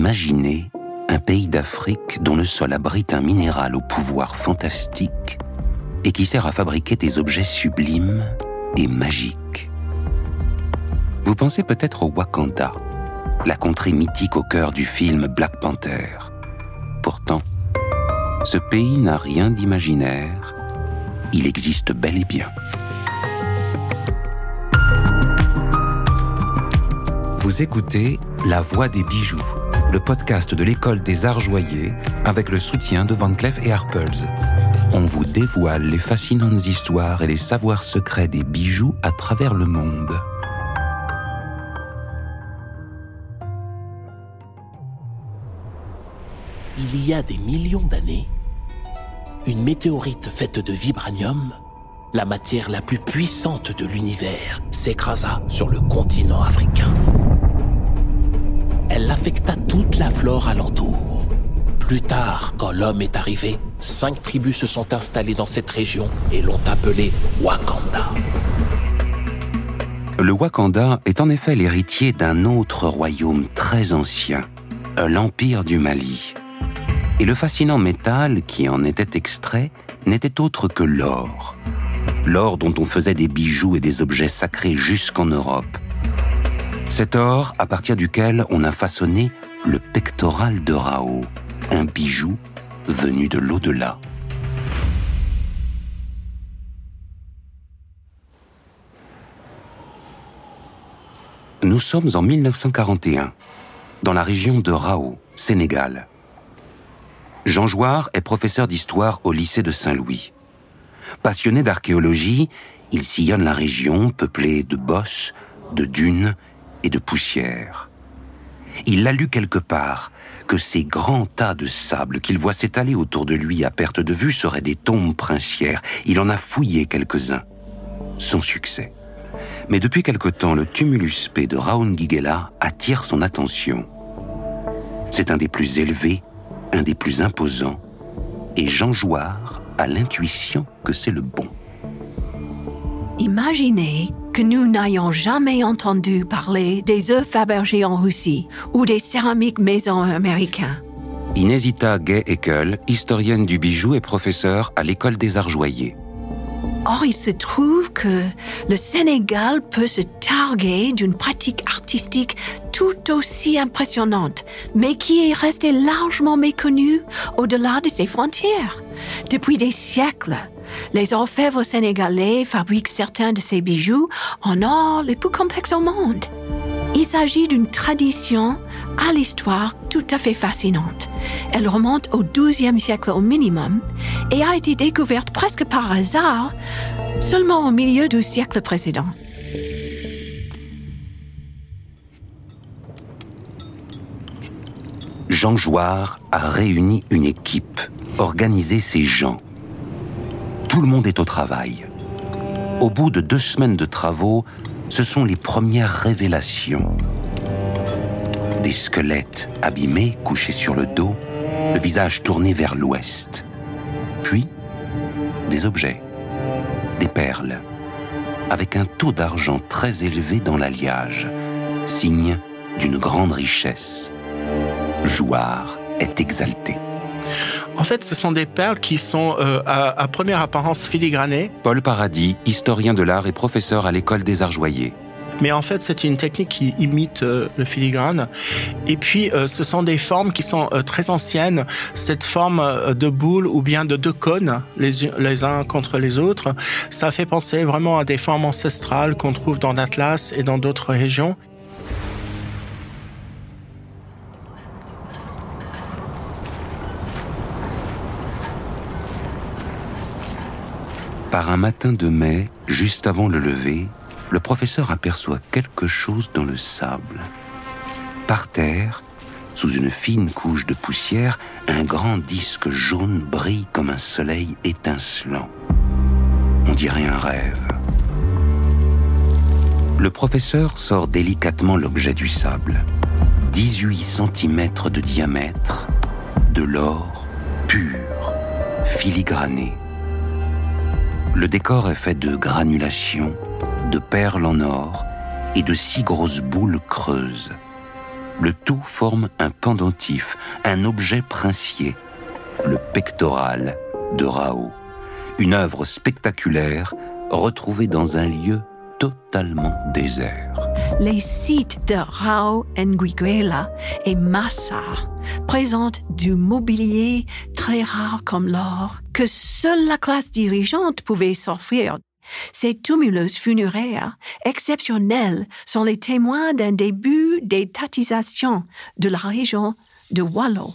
Imaginez un pays d'Afrique dont le sol abrite un minéral au pouvoir fantastique et qui sert à fabriquer des objets sublimes et magiques. Vous pensez peut-être au Wakanda, la contrée mythique au cœur du film Black Panther. Pourtant, ce pays n'a rien d'imaginaire, il existe bel et bien. Vous écoutez La Voix des bijoux, le podcast de l'École des Arts Joyers avec le soutien de Van Cleef & Arpels. On vous dévoile les fascinantes histoires et les savoirs secrets des bijoux à travers le monde. Il y a des millions d'années, une météorite faite de vibranium, la matière la plus puissante de l'univers, s'écrasa sur le continent africain. Elle affecta toute la flore alentour. Plus tard, quand l'homme est arrivé, 5 tribus se sont installées dans cette région et l'ont appelée Wakanda. Le Wakanda est en effet l'héritier d'un autre royaume très ancien, l'Empire du Mali. Et le fascinant métal qui en était extrait n'était autre que l'or. L'or dont on faisait des bijoux et des objets sacrés jusqu'en Europe. Cet or à partir duquel on a façonné le pectoral de Rao, un bijou venu de l'au-delà. Nous sommes en 1941, dans la région de Rao, Sénégal. Jean Jouard est professeur d'histoire au lycée de Saint-Louis. Passionné d'archéologie, il sillonne la région peuplée de bosses, de dunes et de poussière. Il a lu quelque part que ces grands tas de sable qu'il voit s'étaler autour de lui à perte de vue seraient des tombes princières. Il en a fouillé quelques-uns, sans succès. Mais depuis quelque temps, le tumulus P de Raungigela attire son attention. C'est un des plus élevés, un des plus imposants, et Jean Jouard a l'intuition que c'est le bon. Imaginez que nous n'ayons jamais entendu parler des œufs Fabergé en Russie ou des céramiques maison américains. Inesita Gay-Ekel, historienne du bijou et professeure à l'École des Arts Joyers. Or, il se trouve que le Sénégal peut se targuer d'une pratique artistique tout aussi impressionnante, mais qui est restée largement méconnue au-delà de ses frontières. Depuis des siècles, les orfèvres sénégalais fabriquent certains de ces bijoux en or les plus complexes au monde. Il s'agit d'une tradition à l'histoire tout à fait fascinante. Elle remonte au XIIe siècle au minimum et a été découverte presque par hasard seulement au milieu du siècle précédent. Jean Jouard a réuni une équipe, organisé ses gens. Tout le monde est au travail. Au bout de 2 semaines de travaux, ce sont les premières révélations. Des squelettes abîmés, couchés sur le dos, le visage tourné vers l'ouest. Puis, des objets, des perles, avec un taux d'argent très élevé dans l'alliage, signe d'une grande richesse. Jouard est exalté. En fait, ce sont des perles qui sont à première apparence filigranées. Paul Paradis, historien de l'art et professeur à l'École des Arts Joyers. Mais en fait, c'est une technique qui imite le filigrane. Et puis, ce sont des formes qui sont très anciennes. Cette forme de boule ou bien de 2 cônes, les uns contre les autres, ça fait penser vraiment à des formes ancestrales qu'on trouve dans l'Atlas et dans d'autres régions. Par un matin de mai, juste avant le lever, le professeur aperçoit quelque chose dans le sable. Par terre, sous une fine couche de poussière, un grand disque jaune brille comme un soleil étincelant. On dirait un rêve. Le professeur sort délicatement l'objet du sable. 18 cm de diamètre, de l'or pur, filigrané. Le décor est fait de granulations, de perles en or et de 6 grosses boules creuses. Le tout forme un pendentif, un objet princier, le pectoral de Rao, une œuvre spectaculaire retrouvée dans un lieu totalement désert. Les sites de Rao, Nguiguela et Massa présentent du mobilier très rare comme l'or que seule la classe dirigeante pouvait s'offrir. Ces tumulus funéraires exceptionnels sont les témoins d'un début d'étatisation de la région de Wallo.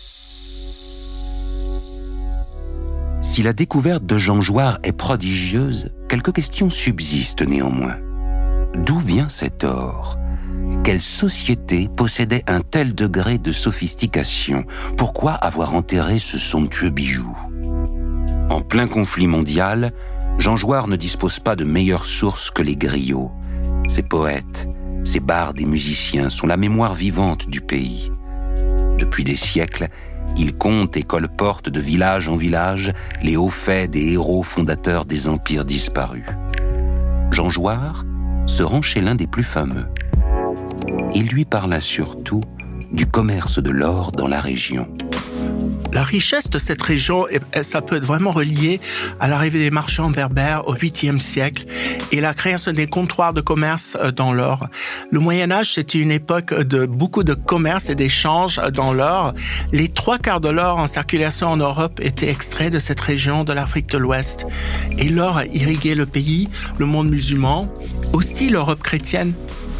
Si la découverte de Jean Jouard est prodigieuse, quelques questions subsistent néanmoins. D'où vient cet or ? Quelle société possédait un tel degré de sophistication ? Pourquoi avoir enterré ce somptueux bijou ? En plein conflit mondial, Jean Jouard ne dispose pas de meilleures sources que les griots. Ces poètes, ces bardes et musiciens sont la mémoire vivante du pays. Depuis des siècles, il compte et colporte de village en village les hauts faits des héros fondateurs des empires disparus. Jean Jouard se rend chez l'un des plus fameux. Il lui parla surtout du commerce de l'or dans la région. La richesse de cette région, ça peut être vraiment relié à l'arrivée des marchands berbères au 8e siècle et la création des comptoirs de commerce dans l'or. Le Moyen-Âge, c'était une époque de beaucoup de commerce et d'échanges dans l'or. Les 3/4 de l'or en circulation en Europe étaient extraits de cette région de l'Afrique de l'Ouest. Et l'or a irrigué le pays, le monde musulman, aussi l'Europe chrétienne.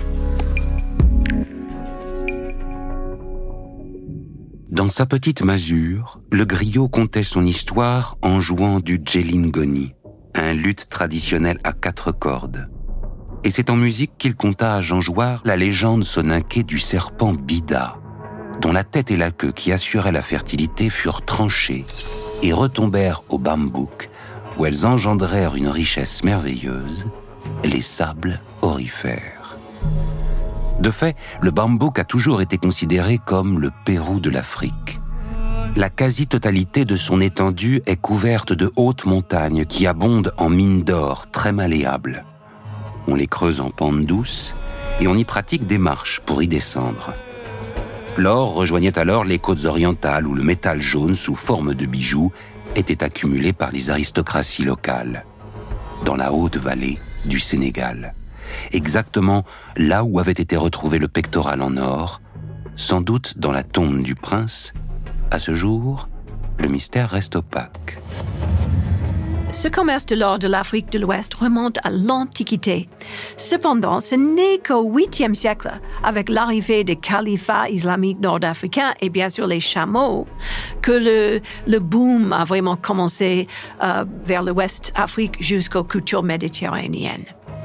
Dans sa petite masure, le griot contait son histoire en jouant du djellingoni, un luth traditionnel à 4 cordes. Et c'est en musique qu'il conta à Jean Jouard la légende soninké du serpent Bida, dont la tête et la queue qui assuraient la fertilité furent tranchées et retombèrent au bambouk, où elles engendrèrent une richesse merveilleuse, les sables aurifères. De fait, le bambouk a toujours été considéré comme le Pérou de l'Afrique. La quasi-totalité de son étendue est couverte de hautes montagnes qui abondent en mines d'or très malléables. On les creuse en pente douce et on y pratique des marches pour y descendre. L'or rejoignait alors les côtes orientales où le métal jaune sous forme de bijoux était accumulé par les aristocraties locales, dans la haute vallée du Sénégal. Exactement là où avait été retrouvé le pectoral en or, sans doute dans la tombe du prince. À ce jour, le mystère reste opaque. Ce commerce de l'or de l'Afrique de l'Ouest remonte à l'Antiquité. Cependant, ce n'est qu'au 8e siècle, avec l'arrivée des califats islamiques nord-africains et bien sûr les chameaux, que le boom a vraiment commencé vers l'Ouest Afrique jusqu'aux cultures méditerranéennes.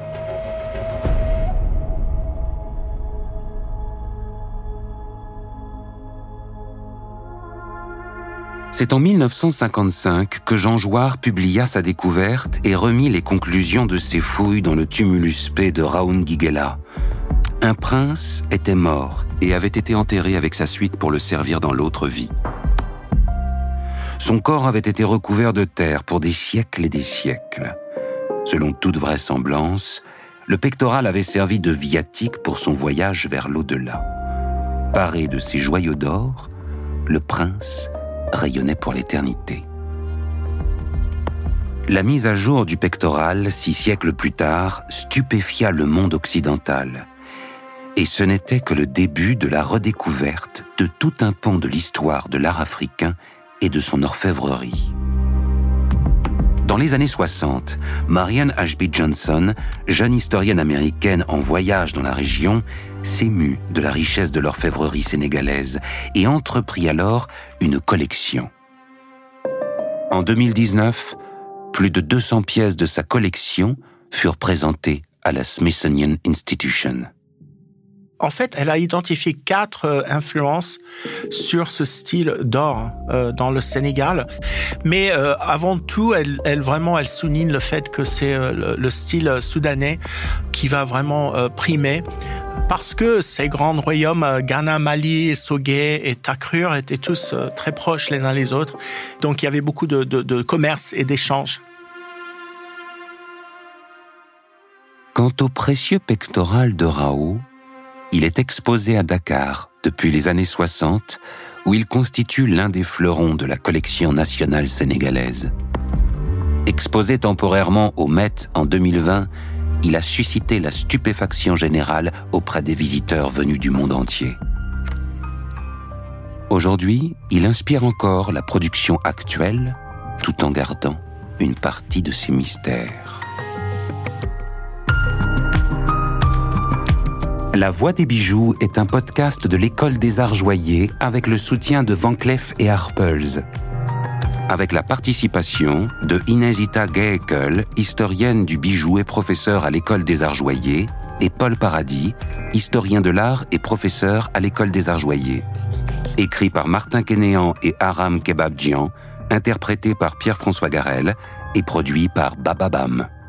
C'est en 1955 que Jean Jouard publia sa découverte et remit les conclusions de ses fouilles dans le tumulus P de Rao Nguiguela. Un prince était mort et avait été enterré avec sa suite pour le servir dans l'autre vie. Son corps avait été recouvert de terre pour des siècles et des siècles. Selon toute vraisemblance, le pectoral avait servi de viatique pour son voyage vers l'au-delà. Paré de ses joyaux d'or, le prince rayonnait pour l'éternité. La mise à jour du pectoral, 6 siècles plus tard, stupéfia le monde occidental. Et ce n'était que le début de la redécouverte de tout un pan de l'histoire de l'art africain et de son orfèvrerie. Dans les années 60, Marianne Ashby Johnson, jeune historienne américaine en voyage dans la région, s'émut de la richesse de l'orfèvrerie sénégalaise et entreprit alors une collection. En 2019, plus de 200 pièces de sa collection furent présentées à la Smithsonian Institution. En fait, elle a identifié 4 influences sur ce style d'or dans le Sénégal. Mais avant tout, elle souligne le fait que c'est le style soudanais qui va vraiment primer. Parce que ces grands royaumes, Ghana, Mali, Sogué et Takrur, étaient tous très proches les uns les autres. Donc il y avait beaucoup de commerce et d'échanges. Quant au précieux pectoral de Rao, Il est exposé à Dakar depuis les années 60, où il constitue l'un des fleurons de la collection nationale sénégalaise. Exposé temporairement au Met en 2020, il a suscité la stupéfaction générale auprès des visiteurs venus du monde entier. Aujourd'hui, il inspire encore la production actuelle, tout en gardant une partie de ses mystères. La Voix des bijoux est un podcast de l'École des Arts Joailliers avec le soutien de Van Cleef & Arpels. Avec la participation de Inesita Gaekel, historienne du bijou et professeure à l'École des Arts Joailliers, et Paul Paradis, historien de l'art et professeur à l'École des Arts Joailliers. Écrit par Martin Kénéan et Aram Kebabdjian, interprété par Pierre-François Garel et produit par Bababam.